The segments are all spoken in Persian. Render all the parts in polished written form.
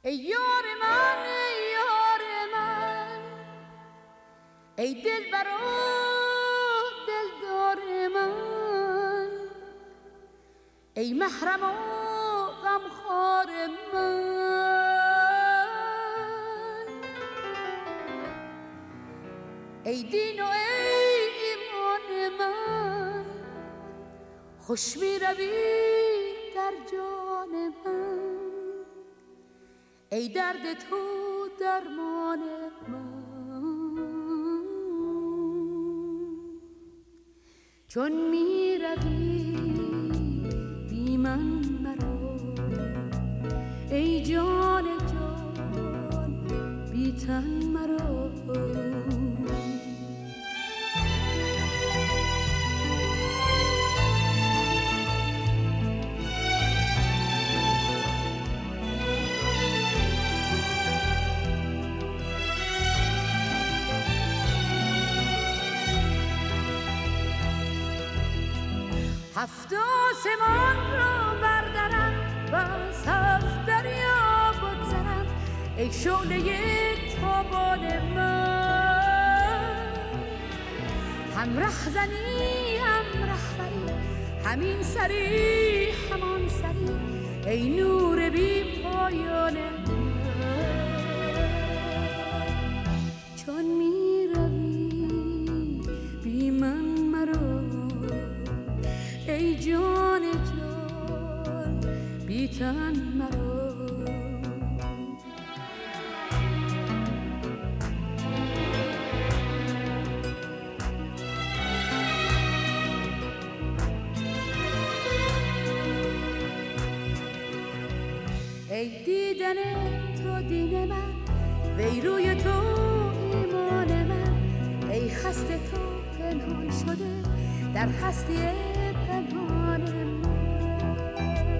ای یار من ای یار من، ای دلبر و دلدار من، ای محرم و غمخوار من، ای دین و ای ایمان من، خوش می روی در جان من، ای درد تو درمان من. چون می روی بی من مرا، ای جان جان بی تن مرا. هفت آسمان را بردرم و از هفت دریا بگذرم، ای شعله تابان من. هم ره زنی هم رهبری، همین سری همان سری، ای نور بی پایان من. چون می روی بی من مرا، ای جان جان بی تن مرا. ای دیدن تو دین من، وی روی تو ایمان من، ای هست تو پنهان شده در هستی پنهان من.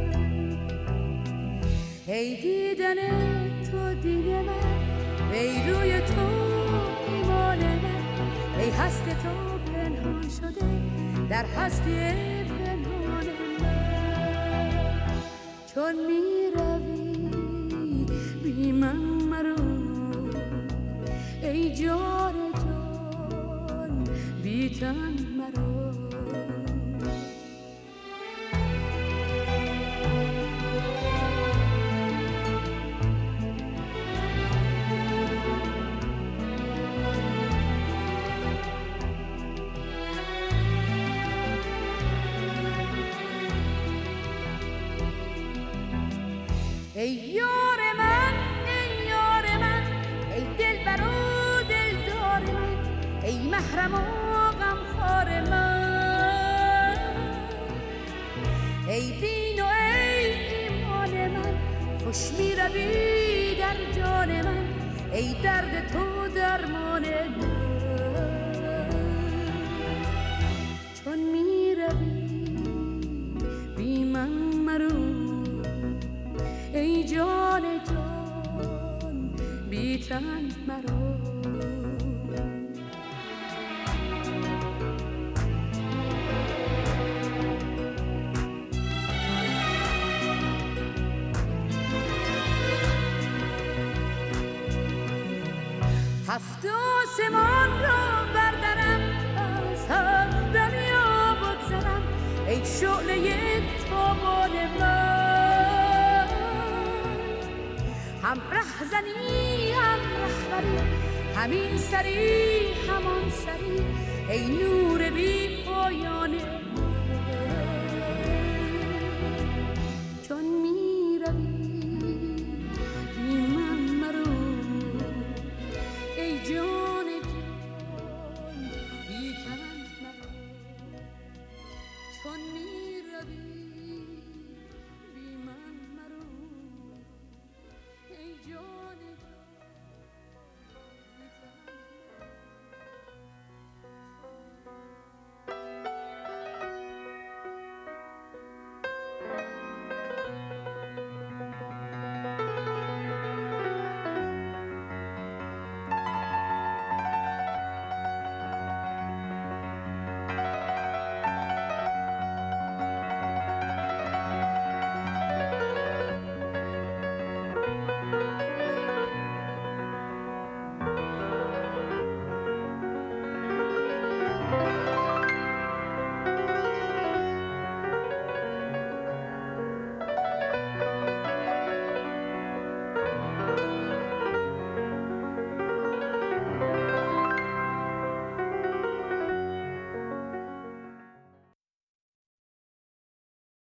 ای دیدن تو دین من، ای روی تو ایمان من، ای هست تو پنهان شده در هستی پنهان من. چون می روی بی من مرا، ای جان جان بی تن مرا. ای یار من ای یار من، ای دلبر و دلدار من، ای محرم و غمخوار من، ای دین و ای ایمان من، خوش می روی در جان من، ای درد تو درمان من. چون می روی بی من مرو، ای جان جان بی تن مرا. هفت آسمان را بردرم، از هفت دریا بگذرم، ای شعله تابان من. هم ره زنی هم رهبری، همین سری همان